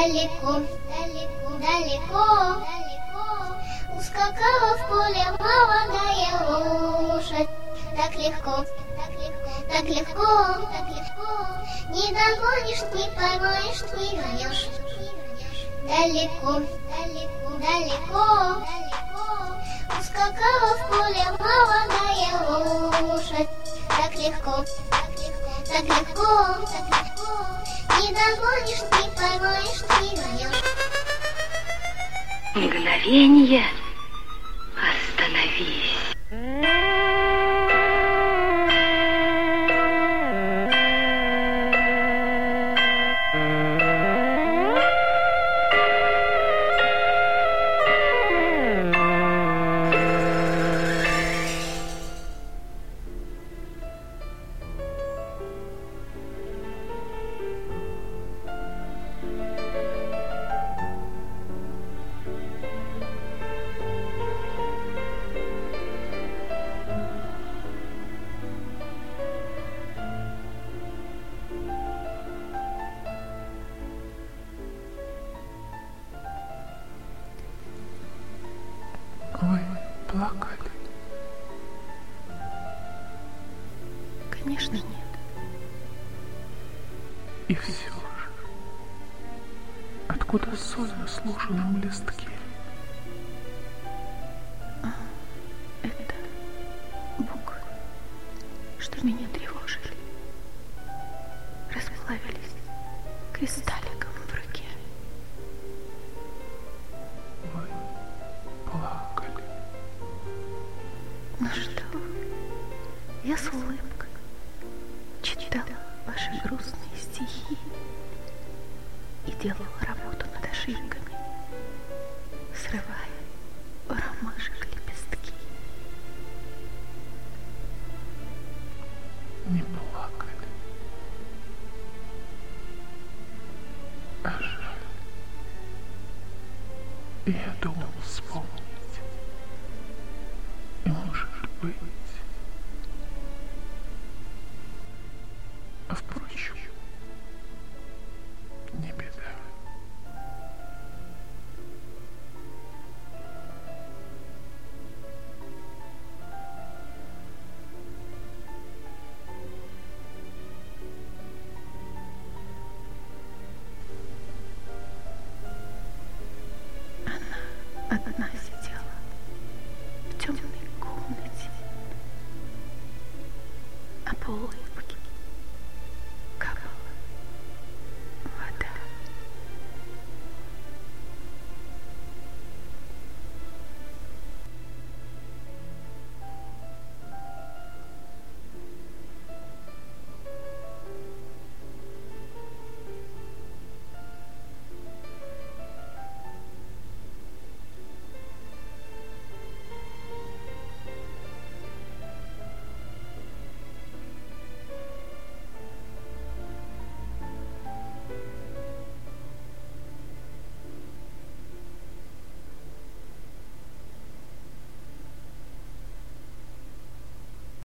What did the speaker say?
далеко, далеко, далеко, далеко ускакала в поле молодая лошадь. Так легко, так легко, так легко, так легко, не догонишь, не поймаешь, не вернешь. Далеко, далеко, далеко, далеко ускакала в поле молодая лошадь. Так легко, так легко, так легко, так легко, не догонишь, не поймаешь, не вернешь. Мгновенье, остановись. Вы плакали? Конечно, нет. И все же, откуда соль на сложенном листке? Это буквы, что меня тревожили, расплавились кристалликом в руке. Вы плакали. Ну что, я с улыбкой читала ваши грустные стихи и делала работу над ошибками, срывая у ромашек лепестки. Не плакали. А жаль. Я думал вспомнить. И может быть. А впрочем, не беда. Она одна сидит